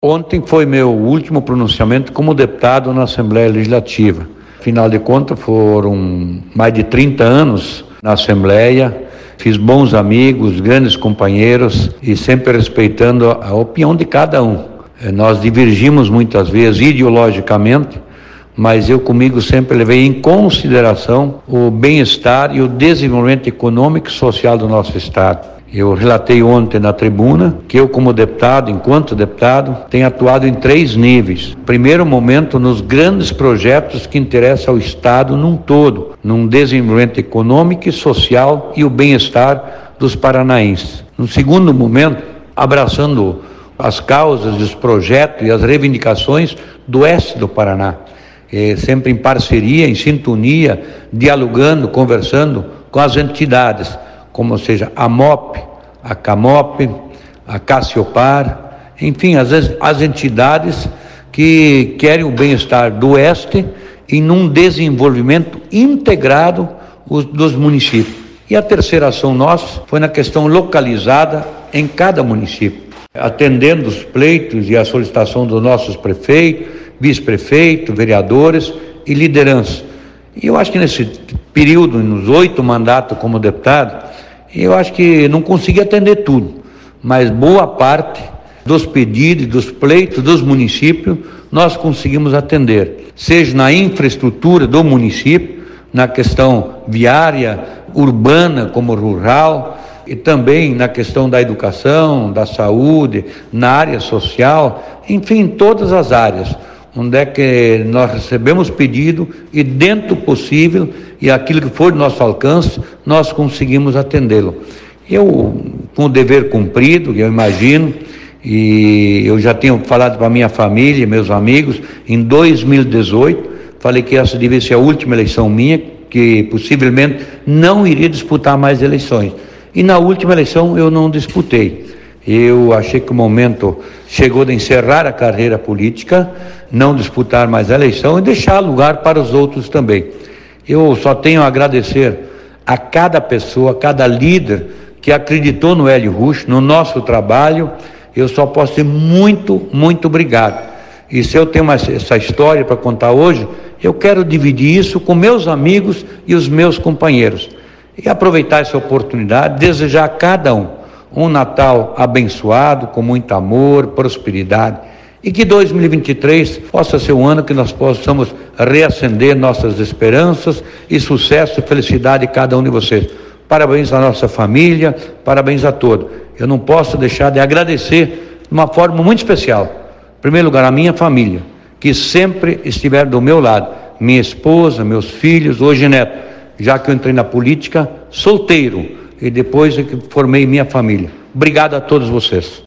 Ontem foi meu último pronunciamento como deputado na Assembleia Legislativa. Afinal de contas, foram mais de 30 anos na Assembleia, fiz bons amigos, grandes companheiros e sempre respeitando a opinião de cada um. Nós divergimos muitas vezes ideologicamente, mas eu comigo sempre levei em consideração o bem-estar e o desenvolvimento econômico e social do nosso Estado. Eu relatei ontem na tribuna que eu, como deputado, enquanto deputado, tenho atuado em 3 níveis. Primeiro momento, nos grandes projetos que interessam ao Estado num todo, num desenvolvimento econômico e social e o bem-estar dos paranaenses. No segundo momento, abraçando as causas, os projetos e as reivindicações do oeste do Paraná. Sempre em parceria, em sintonia, dialogando, conversando com as entidades, como seja a MOP, a CAMOP, a Cassiopar, enfim, as entidades que querem o bem-estar do Oeste e num desenvolvimento integrado dos municípios. E a terceira ação nossa foi na questão localizada em cada município, atendendo os pleitos e a solicitação dos nossos prefeitos, vice-prefeitos, vereadores e liderança. E eu acho que nesse período, nos 8 mandatos como deputado, eu acho que não consegui atender tudo, mas boa parte dos pedidos, dos pleitos dos municípios, nós conseguimos atender, seja na infraestrutura do município, na questão viária, urbana como rural, e também na questão da educação, da saúde, na área social, enfim, todas as áreas, onde é que nós recebemos pedido e dentro do possível e aquilo que for do nosso alcance, nós conseguimos atendê-lo. Eu, com o dever cumprido, eu imagino, e eu já tinha falado para a minha família, meus amigos, em 2018, falei que essa devia ser a última eleição minha, que possivelmente não iria disputar mais eleições. E na última eleição eu não disputei. Eu achei que o momento chegou de encerrar a carreira política, não disputar mais a eleição e deixar lugar para os outros também. Eu só tenho a agradecer a cada pessoa, a cada líder que acreditou no Hélio Rusch, no nosso trabalho. Eu só posso dizer muito, muito obrigado. E se eu tenho essa história para contar hoje, eu quero dividir isso com meus amigos e os meus companheiros. E aproveitar essa oportunidade, desejar a cada um Natal abençoado, com muito amor, prosperidade, e que 2023 possa ser um ano que nós possamos reacender nossas esperanças e sucesso e felicidade de cada um de vocês. Parabéns à nossa família, parabéns a todos. Eu não posso deixar de agradecer de uma forma muito especial, em primeiro lugar, a minha família, que sempre estiver do meu lado, minha esposa, meus filhos, hoje neto, já que eu entrei na política solteiro, e depois é que formei minha família. Obrigado a todos vocês.